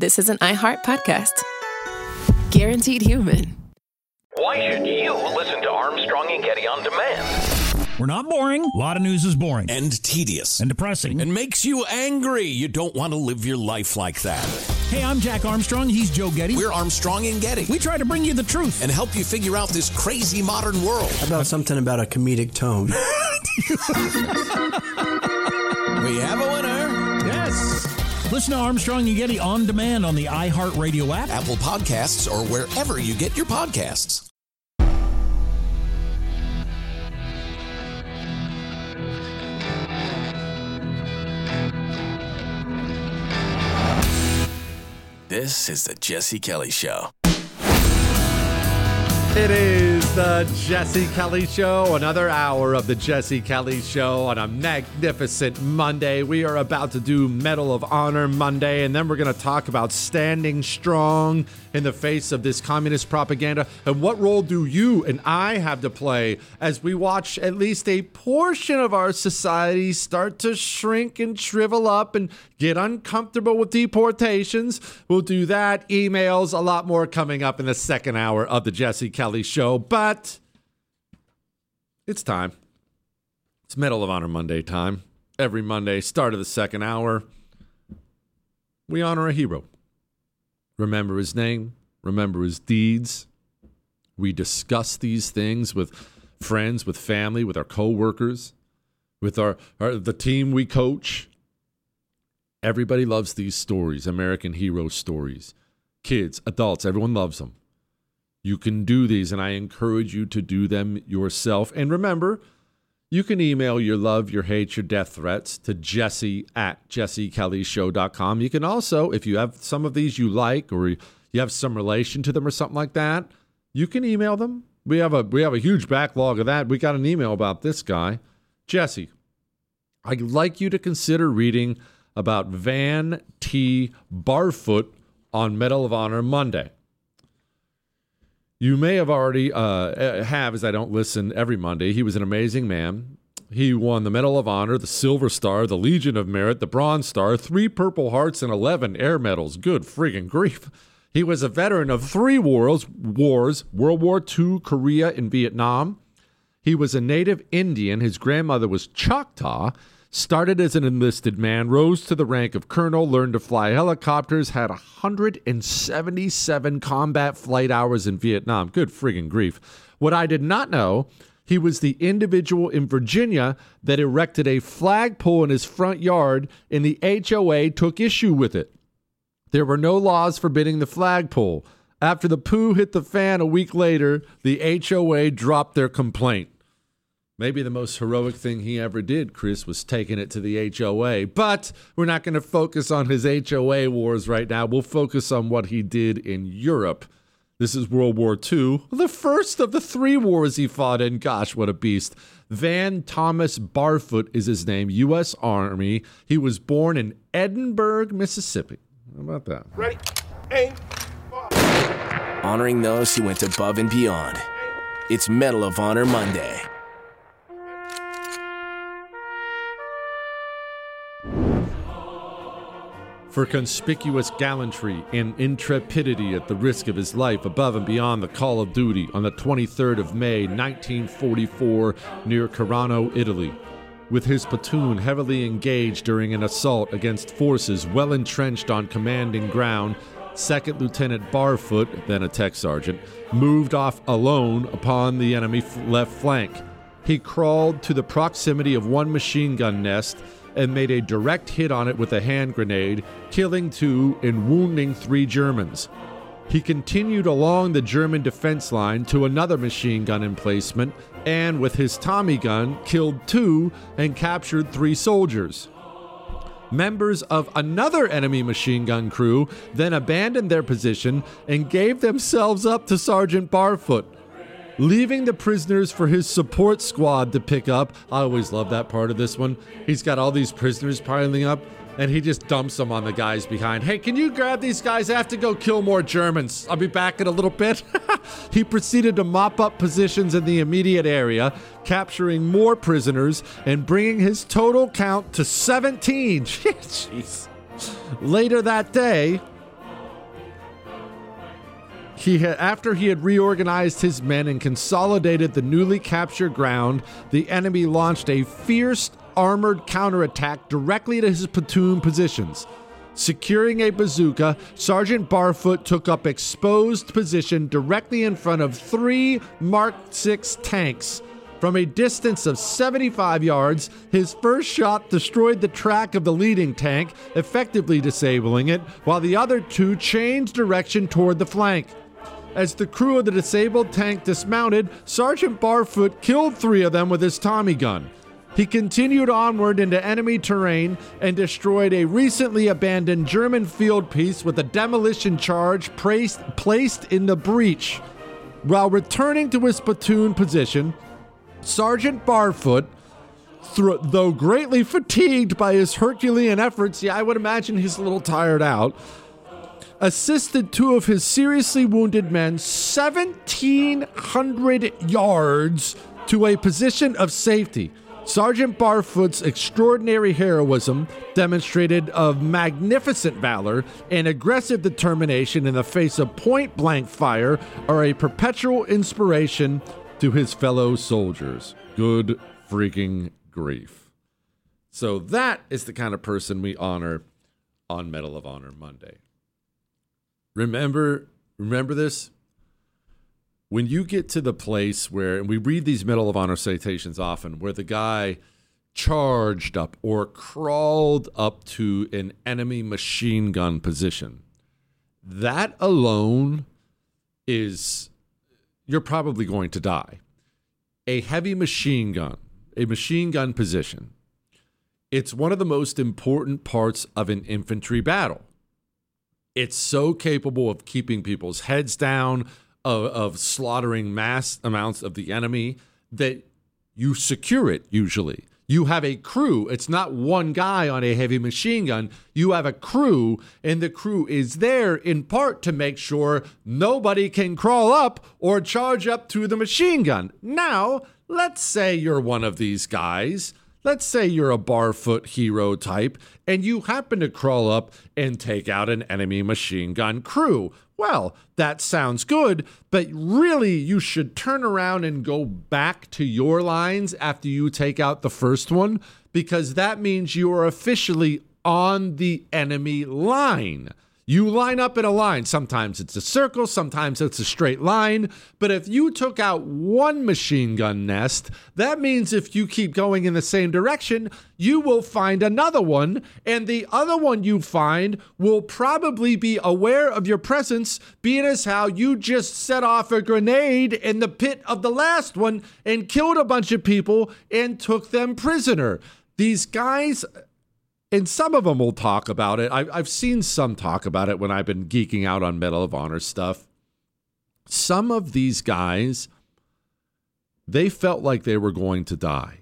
this is an iHeart podcast. Guaranteed human. Why should you listen to Armstrong and Getty on demand? We're not boring. A lot of news is boring. And tedious. And depressing. And makes you angry. You don't want to live your life like that. Hey, I'm Jack Armstrong. He's Joe Getty. We're Armstrong and Getty. We try to bring you the truth. And help you figure out this crazy modern world. How about something about a comedic tone? We have a winner. Yes. Listen to Armstrong and Getty on demand on the iHeartRadio app, Apple Podcasts, or wherever you get your podcasts. This is the Jesse Kelly Show. It is the Jesse Kelly Show, another hour of the Jesse Kelly Show on a magnificent Monday. We are about to do Medal of Honor Monday, and then we're going to talk about standing strong in the face of this communist propaganda. And what role do you and I have to play as we watch at least a portion of our society start to shrink and shrivel up and get uncomfortable with deportations? We'll do that, emails, a lot more coming up in the second hour of the Jesse Kelly Show. But it's time. It's Medal of Honor Monday time. Every Monday, start of the second hour, we honor a hero. Remember his name, remember his deeds. We discuss these things with friends, with family, with our co-workers, with the team we coach. Everybody loves these stories, American hero stories. Kids, adults, everyone loves them. You can do these, and I encourage you to do them yourself. And remember, you can email your love, your hate, your death threats to jesse@jessekellyshow.com. You can also, if you have some of these you like or you have some relation to them or something like that, you can email them. We have a huge backlog of that. We got an email about this guy. Jesse, I'd like you to consider reading about Van T. Barfoot on Medal of Honor Monday. You may have already as I don't listen every Monday. He was an amazing man. He won the Medal of Honor, the Silver Star, the Legion of Merit, the Bronze Star, 3 Purple Hearts, and 11 Air Medals. Good friggin' grief. He was a veteran of 3 wars, World War II, Korea, and Vietnam. He was a native Indian. His grandmother was Choctaw. Started as an enlisted man, rose to the rank of colonel, learned to fly helicopters, had 177 combat flight hours in Vietnam. Good friggin' grief. What I did not know, he was the individual in Virginia that erected a flagpole in his front yard, and the HOA took issue with it. There were no laws forbidding the flagpole. After the poo hit the fan a week later, the HOA dropped their complaint. Maybe the most heroic thing he ever did, Chris, was taking it to the HOA. But we're not going to focus on his HOA wars right now. We'll focus on what he did in Europe. This is World War II, the first of the 3 wars he fought in. Gosh, what a beast. Van Thomas Barfoot is his name, U.S. Army. He was born in Edinburgh, Mississippi. How about that? Ready, aim, fire. Honoring those who went above and beyond. It's Medal of Honor Monday. For conspicuous gallantry and intrepidity at the risk of his life above and beyond the call of duty on the 23rd of May, 1944, near Carano, Italy. With his platoon heavily engaged during an assault against forces well entrenched on commanding ground, 2nd Lieutenant Barfoot, then a tech sergeant, moved off alone upon the enemy left flank. He crawled to the proximity of one machine gun nest and made a direct hit on it with a hand grenade, killing 2 and wounding 3 Germans. He continued along the German defense line to another machine gun emplacement and, with his Tommy gun, killed 2 and captured 3 soldiers. Members of another enemy machine gun crew then abandoned their position and gave themselves up to Sergeant Barfoot, leaving the prisoners for his support squad to pick up. I always love that part of this one. He's got all these prisoners piling up, and he just dumps them on the guys behind. Hey, can you grab these guys? I have to go kill more Germans. I'll be back in a little bit. He proceeded to mop up positions in the immediate area, capturing more prisoners and bringing his total count to 17. Jeez. Later that day, After he had reorganized his men and consolidated the newly captured ground, the enemy launched a fierce armored counterattack directly to his platoon positions. Securing a bazooka, Sergeant Barfoot took up exposed position directly in front of 3 Mark VI tanks. From a distance of 75 yards, his first shot destroyed the track of the leading tank, effectively disabling it, while the other 2 changed direction toward the flank. As the crew of the disabled tank dismounted, Sergeant Barfoot killed 3 of them with his Tommy gun. He continued onward into enemy terrain and destroyed a recently abandoned German field piece with a demolition charge placed in the breach. While returning to his platoon position, Sergeant Barfoot, though greatly fatigued by his Herculean efforts, I would imagine he's a little tired out, assisted 2 of his seriously wounded men 1,700 yards to a position of safety. Sergeant Barfoot's extraordinary heroism, demonstrated of magnificent valor and aggressive determination in the face of point-blank fire, are a perpetual inspiration to his fellow soldiers. Good freaking grief. So that is the kind of person we honor on Medal of Honor Monday. Remember this? When you get to the place where, and we read these Medal of Honor citations often, where the guy charged up or crawled up to an enemy machine gun position, that alone is, you're probably going to die. A heavy machine gun, a machine gun position, it's one of the most important parts of an infantry battle. It's so capable of keeping people's heads down, of slaughtering mass amounts of the enemy, that you secure it usually. You have a crew. It's not one guy on a heavy machine gun. You have a crew, and the crew is there in part to make sure nobody can crawl up or charge up to the machine gun. Now, let's say you're one of these guys. Let's say you're a Barfoot hero type, and you happen to crawl up and take out an enemy machine gun crew. Well, that sounds good, but really you should turn around and go back to your lines after you take out the first one, because that means you are officially on the enemy line. You line up in a line. Sometimes it's a circle, sometimes it's a straight line. But if you took out one machine gun nest, that means if you keep going in the same direction, you will find another one. And the other one you find will probably be aware of your presence, being as how you just set off a grenade in the pit of the last one and killed a bunch of people and took them prisoner. These guys... And some of them will talk about it. I've seen some talk about it when I've been geeking out on Medal of Honor stuff. Some of these guys, they felt like they were going to die.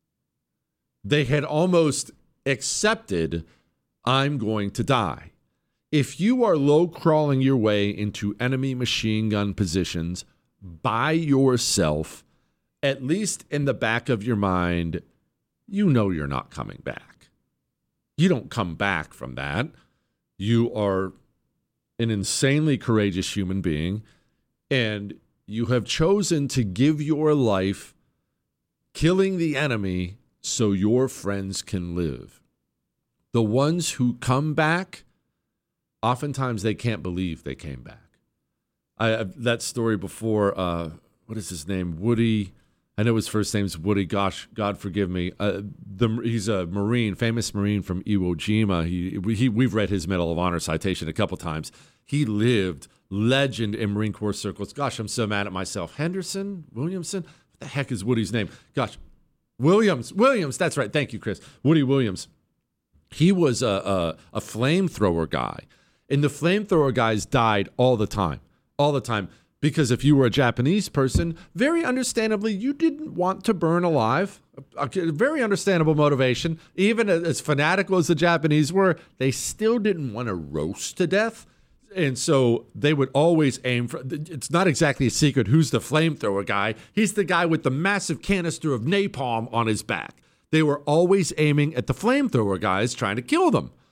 They had almost accepted, I'm going to die. If you are low crawling your way into enemy machine gun positions by yourself, at least in the back of your mind, you know you're not coming back. You don't come back from that. You are an insanely courageous human being, and you have chosen to give your life killing the enemy so your friends can live. The ones who come back, oftentimes they can't believe they came back. That story before, what is his name? Woody. I know his first name's Woody. Gosh, God forgive me. He's a Marine, famous Marine from Iwo Jima. We've read his Medal of Honor citation a couple times. He lived legend in Marine Corps circles. Gosh, I'm so mad at myself. Williamson? What the heck is Woody's name? Gosh, Williams. That's right. Thank you, Chris. Woody Williams. He was a flamethrower guy, and the flamethrower guys died all the time. Because if you were a Japanese person, very understandably, you didn't want to burn alive. A very understandable motivation. Even as fanatical as the Japanese were, they still didn't want to roast to death. And so they would always aim for, it's not exactly a secret who's the flamethrower guy. He's the guy with the massive canister of napalm on his back. They were always aiming at the flamethrower guys, trying to kill them.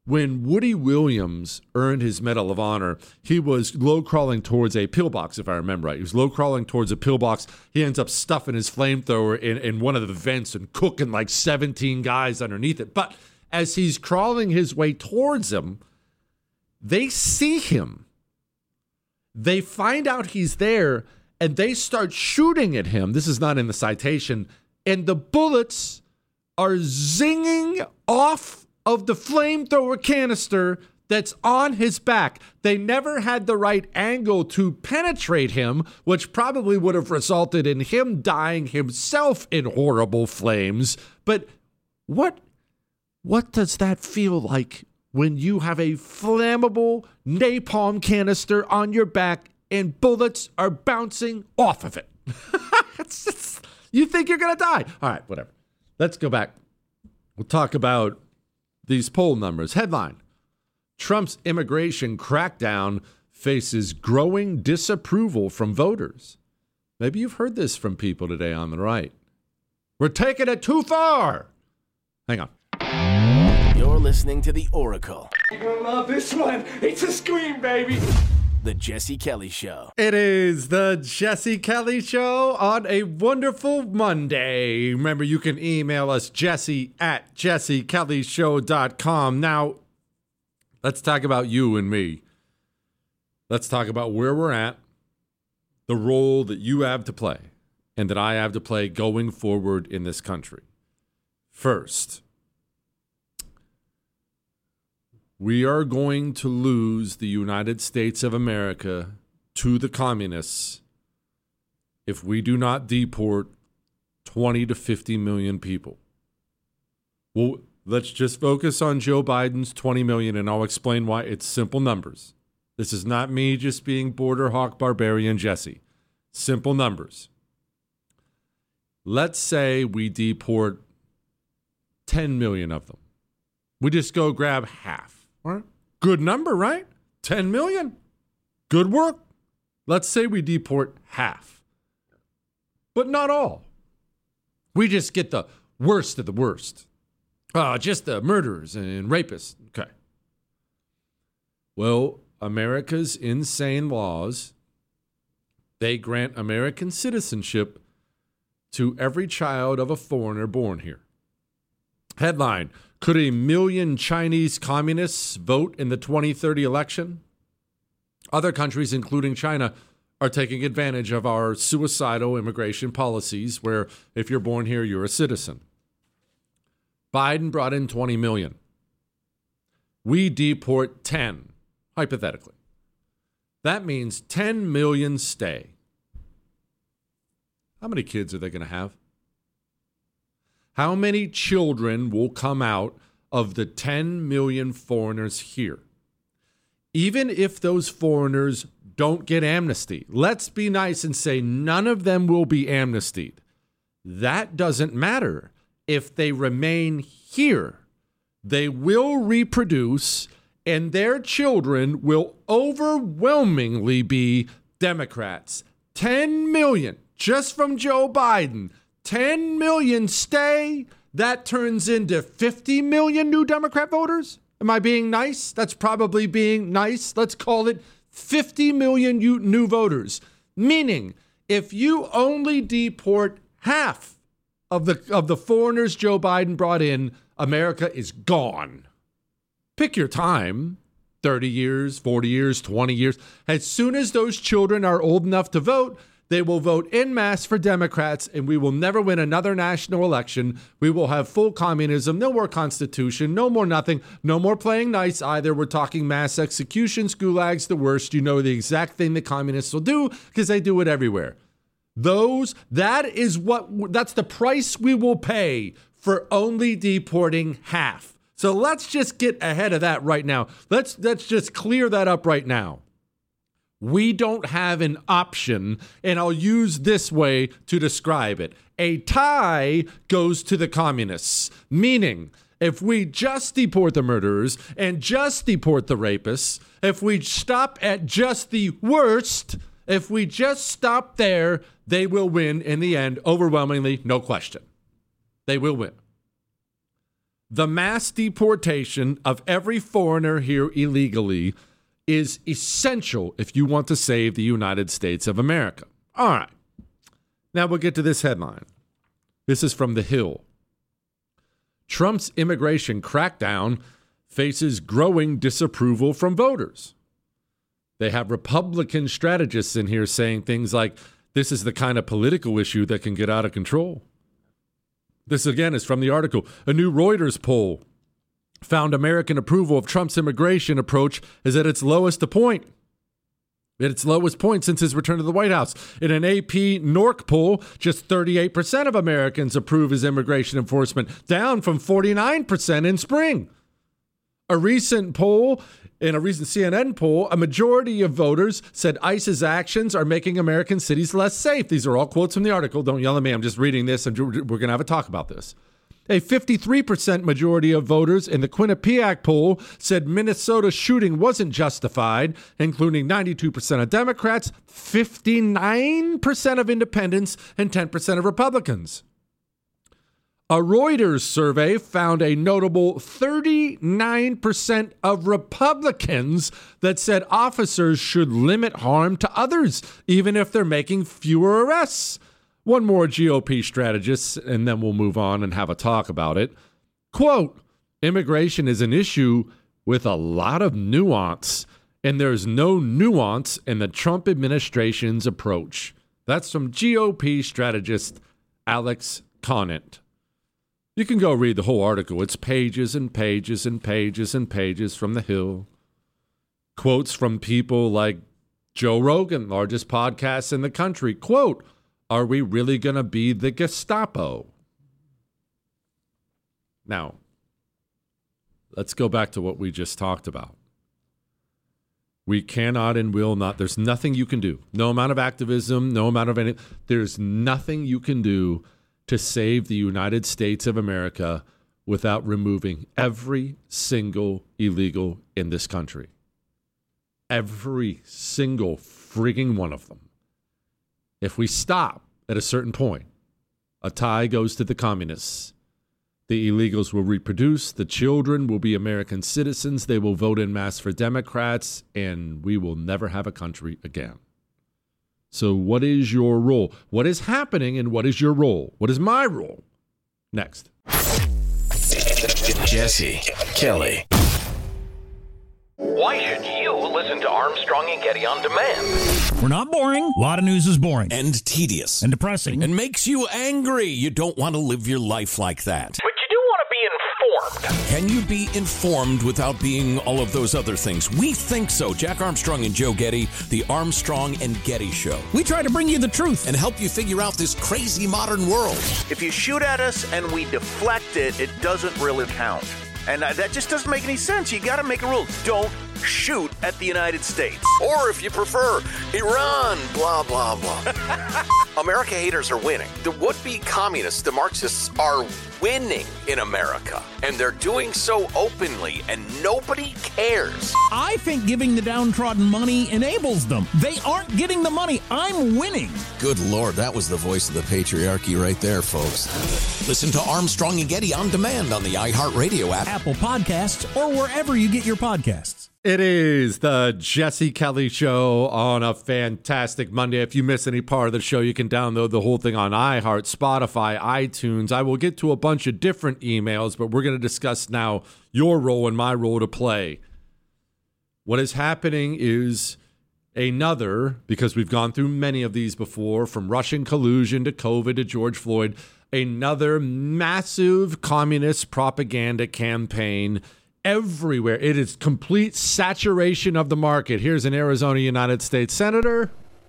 When Woody Williams earned his Medal of Honor, he was low-crawling towards a pillbox, if I remember right. He was low-crawling towards a pillbox. He ends up stuffing his flamethrower in one of the vents and cooking like 17 guys underneath it. But as he's crawling his way towards them, they see him. They find out he's there, and they start shooting at him. This is not in the citation. And the bullets are zinging off of the flamethrower canister that's on his back. They never had the right angle to penetrate him, which probably would have resulted in him dying himself in horrible flames. But what does that feel like when you have a flammable napalm canister on your back and bullets are bouncing off of it? You think you're going to die. All right, whatever. Let's go back. We'll talk about these poll numbers. Headline: Trump's immigration crackdown faces growing disapproval from voters. Maybe you've heard this from people today on the right. We're taking it too far. Hang on. You're listening to The Oracle. You're gonna love this one. It's a scream, baby. The Jesse Kelly Show. It is the Jesse Kelly Show on a wonderful Monday. Remember, you can email us, jesse@jessekellyshow.com. Now, let's talk about you and me. Let's talk about where we're at, the role that you have to play, and that I have to play going forward in this country. First, we are going to lose the United States of America to the communists if we do not deport 20 to 50 million people. Well, let's just focus on Joe Biden's 20 million, and I'll explain why. It's simple numbers. This is not me just being border hawk barbarian Jesse. Simple numbers. Let's say we deport 10 million of them. We just go grab half. All right. Good number, right? 10 million. Good work. Let's say we deport half. But not all. We just get the worst of the worst. Just the murderers and rapists. Okay. Well, America's insane laws, they grant American citizenship to every child of a foreigner born here. Headline: Could 1 million Chinese communists vote in the 2030 election? Other countries, including China, are taking advantage of our suicidal immigration policies where if you're born here, you're a citizen. Biden brought in 20 million. We deport 10, hypothetically. That means 10 million stay. How many kids are they going to have? How many children will come out of the 10 million foreigners here? Even if those foreigners don't get amnesty, let's be nice and say none of them will be amnestied. That doesn't matter. If they remain here, they will reproduce, and their children will overwhelmingly be Democrats. 10 million just from Joe Biden. 10 million stay, that turns into 50 million new Democrat voters? Am I being nice? That's probably being nice. Let's call it 50 million new voters. Meaning, if you only deport half of the foreigners Joe Biden brought in, America is gone. Pick your time. 30 years, 40 years, 20 years. As soon as those children are old enough to vote, they will vote en masse for Democrats, and we will never win another national election. We will have full communism, no more constitution, no more nothing, no more playing nice either. We're talking mass executions, gulags, the worst. You know the exact thing the communists will do because they do it everywhere. That's the price we will pay for only deporting half. So let's just get ahead of that right now. Let's just clear that up right now. We don't have an option, and I'll use this way to describe it. A tie goes to the communists, meaning if we just deport the murderers and just deport the rapists, if we stop at just the worst, if we just stop there, they will win in the end, overwhelmingly, no question. They will win. the mass deportation of every foreigner here illegally is essential if you want to save the United States of America. All right. Now we'll get to this headline. This is from The Hill. Trump's immigration crackdown faces growing disapproval from voters. They have Republican strategists in here saying things like, this is the kind of political issue that can get out of control. This, again, is from the article. A new Reuters poll found American approval of Trump's immigration approach is at its lowest point. At its lowest point since his return to the White House. In an AP NORC poll, just 38% of Americans approve his immigration enforcement, down from 49% in spring. A recent CNN poll, a majority of voters said ICE's actions are making American cities less safe. These are all quotes from the article. Don't yell at me. I'm just reading this, and we're going to have a talk about this. A 53% majority of voters in the Quinnipiac poll said Minnesota's shooting wasn't justified, including 92% of Democrats, 59% of independents, and 10% of Republicans. A Reuters survey found a notable 39% of Republicans that said officers should limit harm to others, even if they're making fewer arrests. One more GOP strategist, and then we'll move on and have a talk about it. Quote, immigration is an issue with a lot of nuance, and there's no nuance in the Trump administration's approach. That's from GOP strategist Alex Conant. You can go read the whole article. It's pages and pages and pages and pages from The Hill. Quotes from people like Joe Rogan, largest podcast in the country. Quote, are we really going to be the Gestapo? Now, let's go back to what we just talked about. We cannot and will not. There's nothing you can do. No amount of activism, no amount of anything. There's nothing you can do to save the United States of America without removing every single illegal in this country. Every single frigging one of them. If we stop at a certain point, a tie goes to the communists. The illegals will reproduce. The children will be American citizens. They will vote en masse for Democrats, and we will never have a country again. So what is your role? What is happening, and what is your role? What is my role? Next. Jesse Kelly. Why should you listen to Armstrong and Getty on demand? We're not boring. A lot of news is boring. And tedious. And depressing. And makes you angry. You don't want to live your life like that. But you do want to be informed. Can you be informed without being all of those other things? We think so. Jack Armstrong and Joe Getty, the Armstrong and Getty Show. We try to bring you the truth. And help you figure out this crazy modern world. If you shoot at us and we deflect it, it doesn't really count. And that just doesn't make any sense. You got to make a rule. Don't shoot at the United States. Or if you prefer, Iran, blah, blah, blah. America haters are winning. The would-be communists, the Marxists, are winning in America. And they're doing so openly, and nobody cares. I think giving the downtrodden money enables them. They aren't getting the money. I'm winning. Good Lord, that was the voice of the patriarchy right there, folks. Listen to Armstrong and Getty on demand on the iHeartRadio app, Apple Podcasts, or wherever you get your podcasts. It is the Jesse Kelly Show on a fantastic Monday. If you miss any part of the show, you can download the whole thing on iHeart, Spotify, iTunes. I will get to a bunch of different emails, but we're going to discuss now your role and my role to play. What is happening is another, because we've gone through many of these before, from Russian collusion to COVID to George Floyd, another massive communist propaganda campaign everywhere. It is complete saturation of the market. Here's an Arizona United States Senator.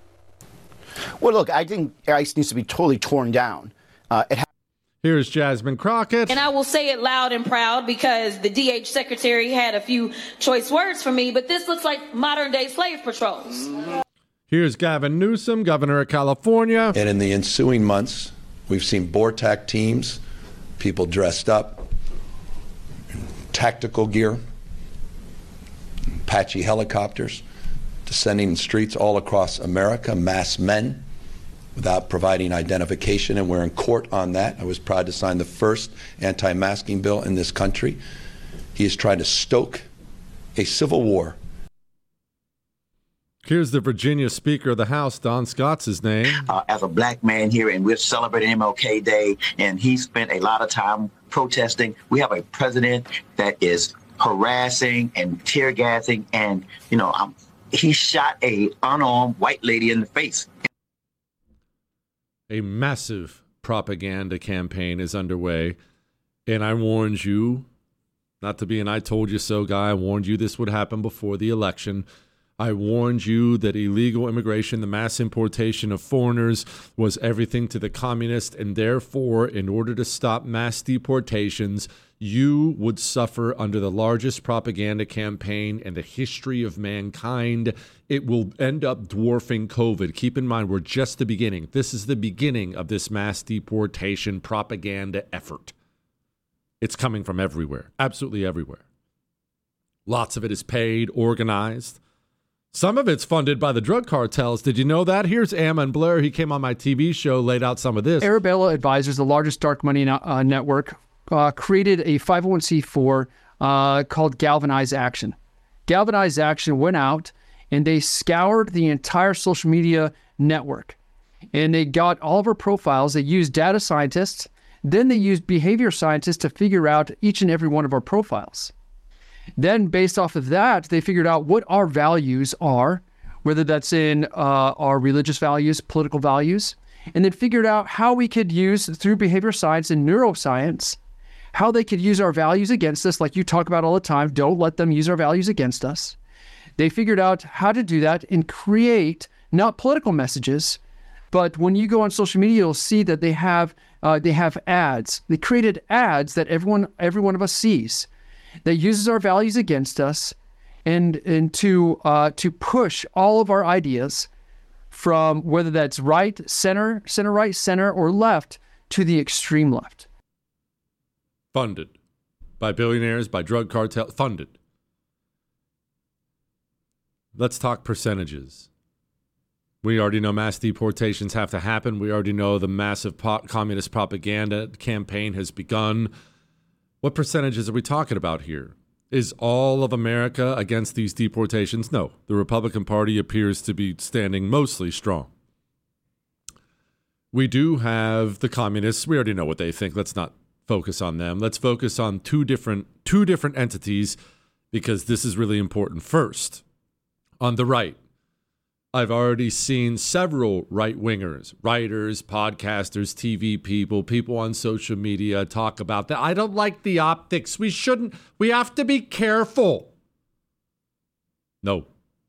Well, look, I think ICE needs to be totally torn down. Here's Jasmine Crockett. And I will say it loud and proud because the DH secretary had a few choice words for me, but this looks like modern-day slave patrols. Here's Gavin Newsom, governor of California. And in the ensuing months, we've seen BORTAC teams, people dressed up, tactical gear, Apache helicopters, descending in streets all across America, masked men, without providing identification, and we're in court on that. I was proud to sign the first anti-masking bill in this country. He is trying to stoke a civil war. Here's the Virginia Speaker of the House, Don Scott's his name. As a black man here, and we're celebrating MLK Day, and he spent a lot of time protesting. We have a president that is harassing and tear gassing, and he shot a unarmed white lady in the face. A massive propaganda campaign is underway, and I warned you, not to be an I told you so guy, I warned you this would happen before the election. I warned you that illegal immigration, the mass importation of foreigners, was everything to the communists, and therefore, in order to stop mass deportations, you would suffer under the largest propaganda campaign in the history of mankind. It will end up dwarfing COVID. Keep in mind, we're just the beginning. This is the beginning of this mass deportation propaganda effort. It's coming from everywhere, absolutely everywhere. Lots of it is paid, organized. Some of it's funded by the drug cartels. Did you know that? Here's Ammon Blair. He came on my TV show, laid out some of this. Arabella Advisors, the largest dark money network, created a 501c4 called Galvanize Action. Galvanize Action went out and they scoured the entire social media network. And they got all of our profiles. They used data scientists. Then they used behavior scientists to figure out each and every one of our profiles. Then, based off of that, they figured out what our values are, whether that's in our religious values, political values, and then figured out how we could use, through behavior science and neuroscience, how they could use our values against us, like you talk about all the time. Don't let them use our values against us. They figured out how to do that and create not political messages, but when you go on social media, you'll see that they have ads. They created ads that every one of us sees, that uses our values against us, and to push all of our ideas from whether that's right, center right, center, or left to the extreme left. Funded by billionaires, by drug cartel, funded. Let's talk percentages. We already know mass deportations have to happen. We already know the massive communist propaganda campaign has begun. What percentages are we talking about here? Is all of America against these deportations? No. The Republican Party appears to be standing mostly strong. We do have the communists. We already know what they think. Let's not focus on them. Let's focus on two different entities, because this is really important. First, on the right, I've already seen several right-wingers, writers, podcasters, TV people on social media talk about that. I don't like the optics. We have to be careful. No.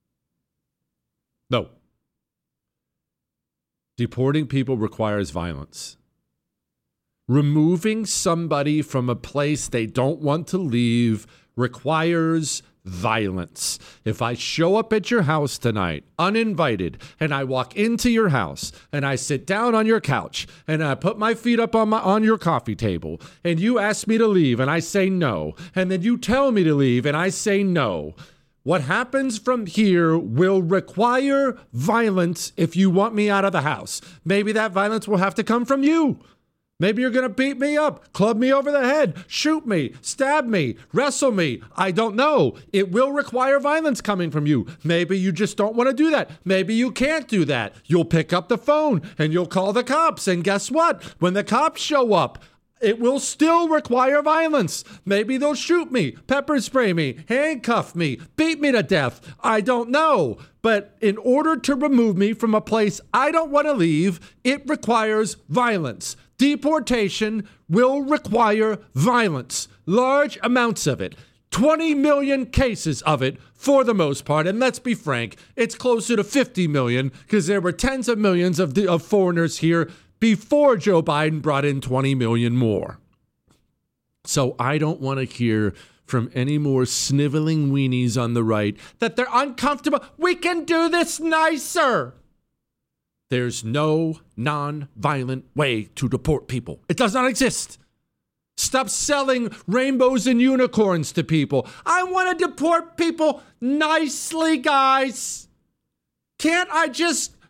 Deporting people requires violence. Removing somebody from a place they don't want to leave requires violence. If I show up at your house tonight, uninvited, and I walk into your house, and I sit down on your couch, and I put my feet up on your coffee table, and you ask me to leave, and I say no, and then you tell me to leave, and I say no, what happens from here will require violence if you want me out of the house. Maybe that violence will have to come from you. Maybe you're going to beat me up, club me over the head, shoot me, stab me, wrestle me. I don't know. It will require violence coming from you. Maybe you just don't want to do that. Maybe you can't do that. You'll pick up the phone and you'll call the cops. And guess what? When the cops show up, it will still require violence. Maybe they'll shoot me, pepper spray me, handcuff me, beat me to death. I don't know. But in order to remove me from a place I don't want to leave, it requires violence. Deportation will require violence, large amounts of it, 20 million cases of it for the most part. And let's be frank, it's closer to 50 million because there were tens of millions of foreigners here before Joe Biden brought in 20 million more. So I don't want to hear from any more sniveling weenies on the right that they're uncomfortable. We can do this nicer. There's no non-violent way to deport people. It does not exist. Stop selling rainbows and unicorns to people. I want to deport people nicely, guys. Can't I just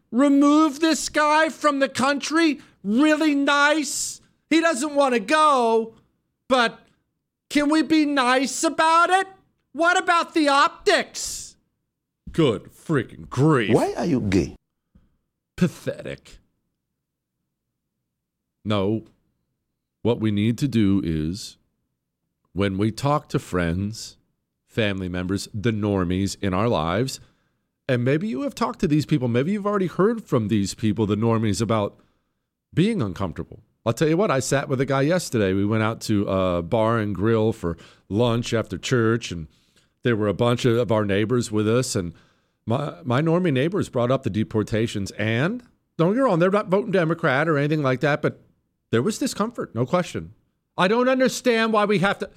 remove this guy from the country? Really nice. He doesn't want to go, but can we be nice about it? What about the optics? Good freaking grief. Why are you gay? Pathetic. No. What we need to do is, when we talk to friends, family members, the normies in our lives, and maybe you have talked to these people, maybe you've already heard from these people, the normies, about being uncomfortable. I'll tell you what, I sat with a guy yesterday. We went out to a bar and grill for lunch after church, and there were a bunch of our neighbors with us, and my normie neighbors brought up the deportations, and don't get me wrong, they're not voting Democrat or anything like that, but there was discomfort, no question. I don't understand why do we have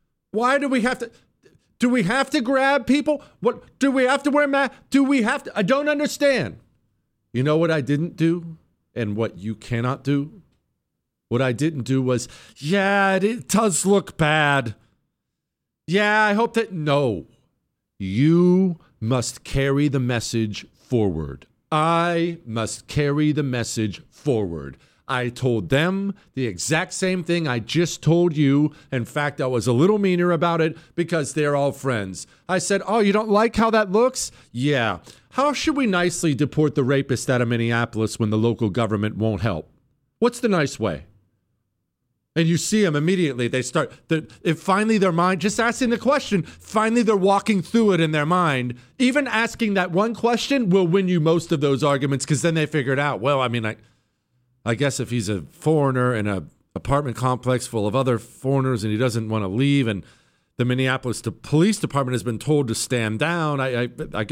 to grab people? What, do we have to wear masks? I don't understand. You know what I didn't do and what you cannot do? What I didn't do was, yeah, it does look bad. Yeah, I hope that, no. You must carry the message forward. I must carry the message forward. I told them the exact same thing I just told you. In fact, I was a little meaner about it because they're all friends. I said, oh, you don't like how that looks? Yeah. How should we nicely deport the rapist out of Minneapolis when the local government won't help? What's the nice way? And you see them immediately. They start, if finally their mind, just asking the question, finally they're walking through it in their mind. Even asking that one question will win you most of those arguments because then they figure it out. Well, I mean, I guess if he's a foreigner in an apartment complex full of other foreigners and he doesn't want to leave and the Minneapolis Police Department has been told to stand down, I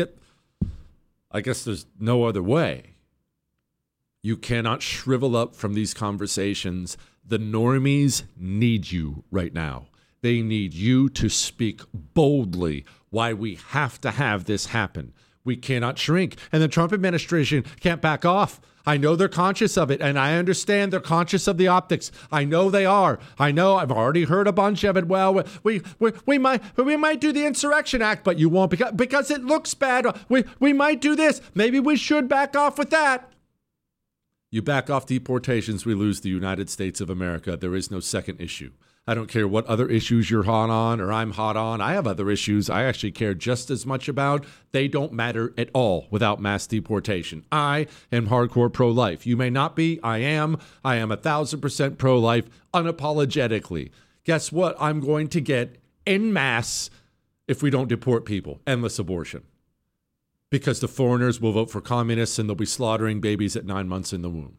guess there's no other way. You cannot shrivel up from these conversations. The normies need you right now. They need you to speak boldly why we have to have this happen. We cannot shrink. And the Trump administration can't back off. I know they're conscious of it, and I understand they're conscious of the optics. I know they are. I know I've already heard a bunch of it. Well, we might do the Insurrection Act, but you won't because it looks bad. We might do this. Maybe we should back off with that. You back off deportations, we lose the United States of America. There is no second issue. I don't care what other issues you're hot on or I'm hot on. I have other issues I actually care just as much about. They don't matter at all without mass deportation. I am hardcore pro-life. You may not be. I am 1,000% pro-life unapologetically. Guess what? I'm going to get en masse if we don't deport people. Endless abortion. Because the foreigners will vote for communists and they'll be slaughtering babies at 9 months in the womb.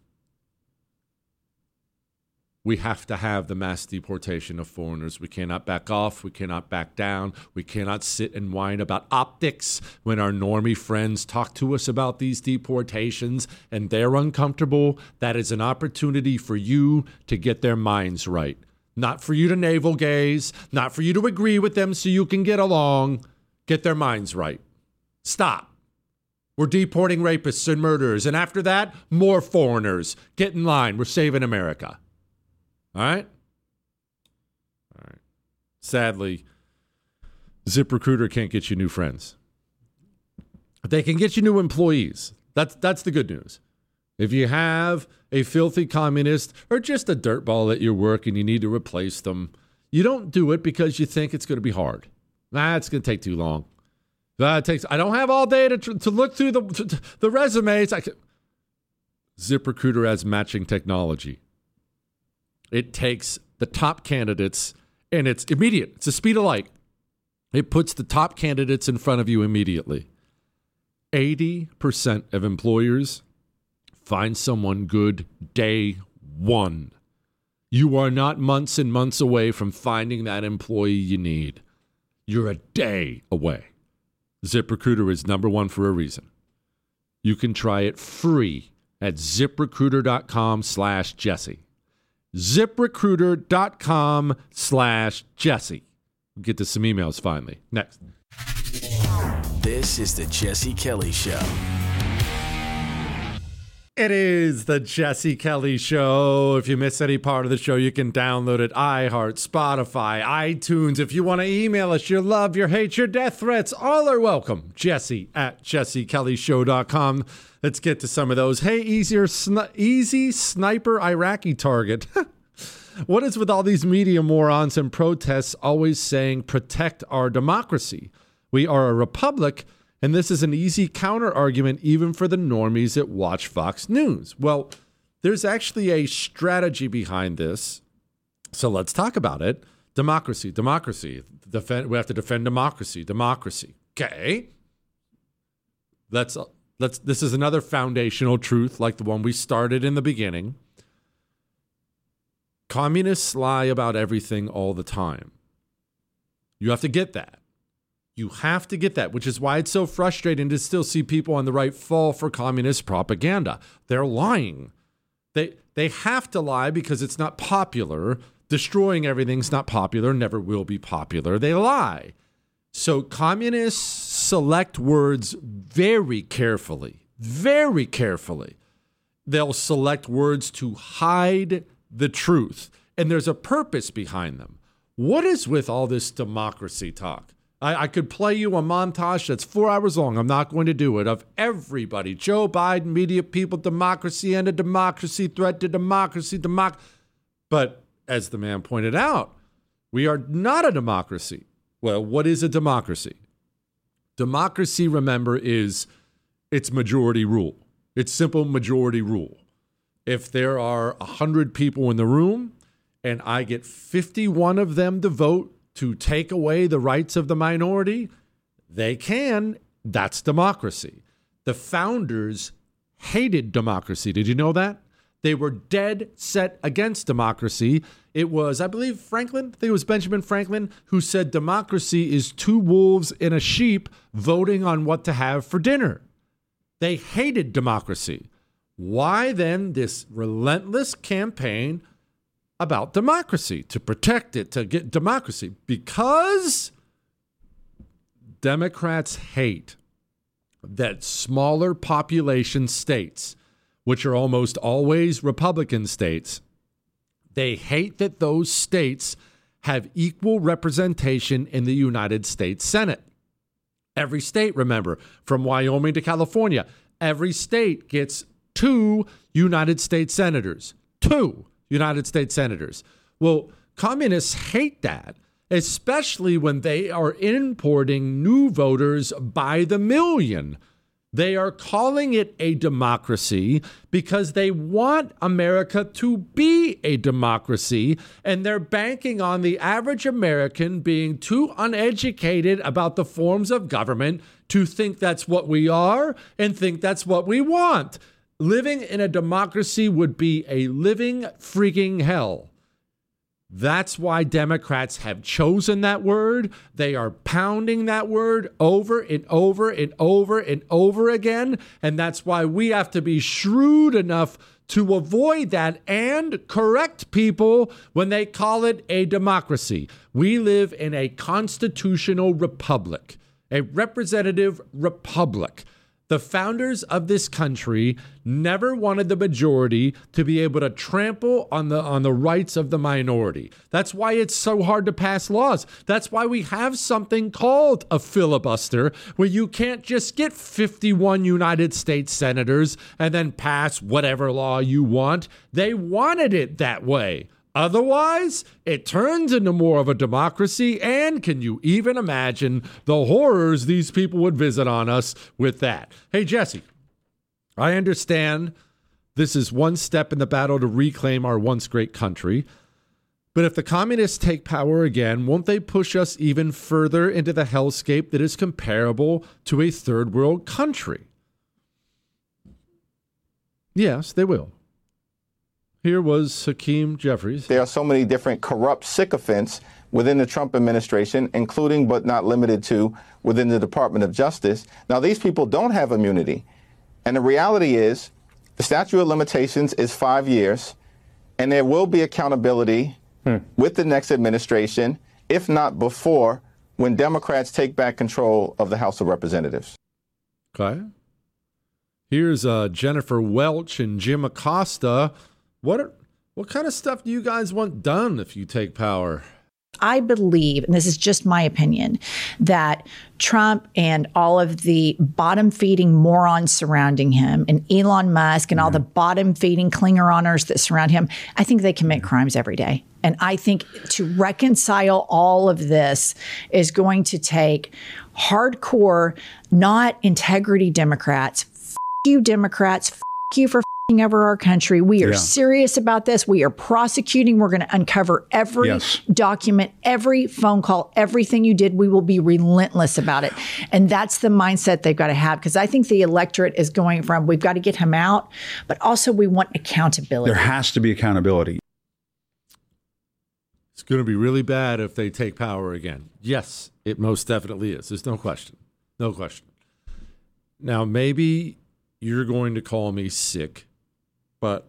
We have to have the mass deportation of foreigners. We cannot back off. We cannot back down. We cannot sit and whine about optics when our normie friends talk to us about these deportations and they're uncomfortable. That is an opportunity for you to get their minds right. Not for you to navel gaze, not for you to agree with them so you can get along. Get their minds right. Stop. We're deporting rapists and murderers. And after that, more foreigners. Get in line. We're saving America. All right? All right. Sadly, ZipRecruiter can't get you new friends. They can get you new employees. That's the good news. If you have a filthy communist or just a dirtball at your work and you need to replace them, you don't do it because you think it's going to be hard. It's going to take too long. I don't have all day to look through the resumes. ZipRecruiter has matching technology. It takes the top candidates, and it's immediate. It's the speed of light. It puts the top candidates in front of you immediately. 80% of employers find someone good day one. You are not months and months away from finding that employee you need. You're a day away. ZipRecruiter is number one for a reason. You can try it free at ZipRecruiter.com/Jesse. ZipRecruiter.com/Jesse. We'll get to some emails finally. Next. This is the Jesse Kelly Show. It is the Jesse Kelly Show. If you miss any part of the show, you can download it. iHeart, Spotify, iTunes. If you want to email us your love, your hate, your death threats, all are welcome. Jesse at jessekellyshow.com. Let's get to some of those. Hey, easy sniper Iraqi target. What is with all these media morons and protests always saying protect our democracy? We are a republic. And this is an easy counter-argument even for the normies that watch Fox News. Well, there's actually a strategy behind this. So let's talk about it. Democracy. We have to defend democracy. Okay. This is another foundational truth like the one we started in the beginning. Communists lie about everything all the time. You have to get that. You have to get that, which is why it's so frustrating to still see people on the right fall for communist propaganda. They're lying. They have to lie because it's not popular. Destroying everything's not popular, never will be popular. They lie. So communists select words very carefully, very carefully. They'll select words to hide the truth, and there's a purpose behind them. What is with all this democracy talk? I could play you a montage that's 4 hours long. I'm not going to do it. Of everybody. Joe Biden, media people, democracy and a democracy, threat to democracy, But as the man pointed out, we are not a democracy. Well, what is a democracy? Democracy, remember, it's majority rule. It's simple majority rule. If there are 100 people in the room and I get 51 of them to vote to take away the rights of the minority, they can. That's democracy. The founders hated democracy. Did you know that? They were dead set against democracy. It was, I believe, Benjamin Franklin, who said democracy is two wolves and a sheep voting on what to have for dinner. They hated democracy. Why then this relentless campaign about democracy, to protect it, to get democracy? Because Democrats hate that smaller population states, which are almost always Republican states, they hate that those states have equal representation in the United States Senate. Every state, remember, from Wyoming to California, every state gets 2 United States senators. 2 United States senators. Well, communists hate that, especially when they are importing new voters by the million. They are calling it a democracy because they want America to be a democracy, and they're banking on the average American being too uneducated about the forms of government to think that's what we are and think that's what we want. Living in a democracy would be a living freaking hell. That's why Democrats have chosen that word. They are pounding that word over and over and over and over again. And that's why we have to be shrewd enough to avoid that and correct people when they call it a democracy. We live in a constitutional republic, a representative republic. The founders of this country never wanted the majority to be able to trample on the rights of the minority. That's why it's so hard to pass laws. That's why we have something called a filibuster, where you can't just get 51 United States senators and then pass whatever law you want. They wanted it that way. Otherwise, it turns into more of a democracy, and can you even imagine the horrors these people would visit on us with that? Hey, Jesse, I understand this is one step in the battle to reclaim our once great country, but if the communists take power again, won't they push us even further into the hellscape that is comparable to a third world country? Yes, they will. Here was Hakeem Jeffries. There are so many different corrupt sycophants within the Trump administration, including but not limited to within the Department of Justice. Now, these people don't have immunity. And the reality is the statute of limitations is 5 years, and there will be accountability with the next administration, if not before, when Democrats take back control of the House of Representatives. Okay. Here's Jennifer Welch and Jim Acosta. What kind of stuff do you guys want done if you take power? I believe, and this is just my opinion, that Trump and all of the bottom-feeding morons surrounding him and Elon Musk and all the bottom-feeding Klingeroners that surround him, I think they commit crimes every day. And I think to reconcile all of this is going to take hardcore, not integrity Democrats. F you Democrats, f you for f***ing over our country. We are serious about this. We are prosecuting. We're going to uncover every document, every phone call, everything you did. We will be relentless about it. And that's the mindset they've got to have, because I think the electorate is going from, we've got to get him out, but also we want accountability. There has to be accountability. It's going to be really bad if they take power again. Yes, it most definitely is. There's no question. No question. Now, maybe you're going to call me sick, but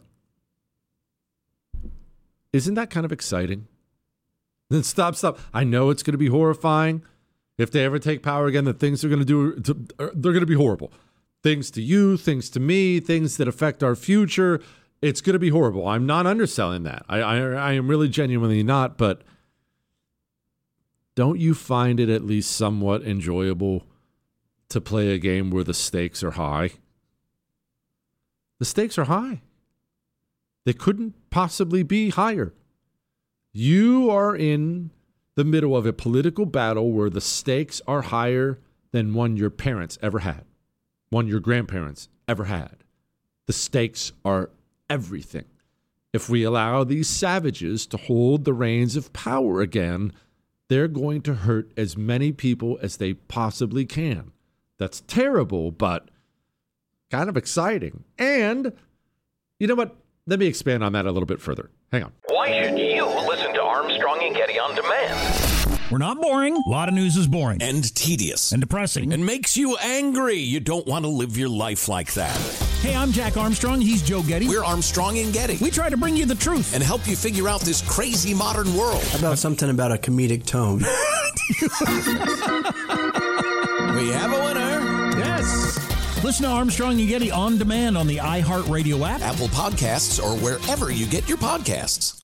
isn't that kind of exciting? Then stop. I know it's going to be horrifying. If they ever take power again, the things they're going to do, they're going to be horrible. Things to you, things to me, things that affect our future. It's going to be horrible. I'm not underselling that. I am really genuinely not, but don't you find it at least somewhat enjoyable to play a game where the stakes are high? The stakes are high. They couldn't possibly be higher. You are in the middle of a political battle where the stakes are higher than one your parents ever had, one your grandparents ever had. The stakes are everything. If we allow these savages to hold the reins of power again, they're going to hurt as many people as they possibly can. That's terrible, but kind of exciting. And you know what? Let me expand on that a little bit further. Hang on. Why should you listen to Armstrong and Getty on demand? We're not boring. A lot of news is boring. And tedious. And depressing. And makes you angry. You don't want to live your life like that. Hey, I'm Jack Armstrong. He's Joe Getty. We're Armstrong and Getty. We try to bring you the truth. And help you figure out this crazy modern world. How about something about a comedic tone? We have a winner. Yes. Listen to Armstrong and Getty on demand on the iHeartRadio app, Apple Podcasts, or wherever you get your podcasts.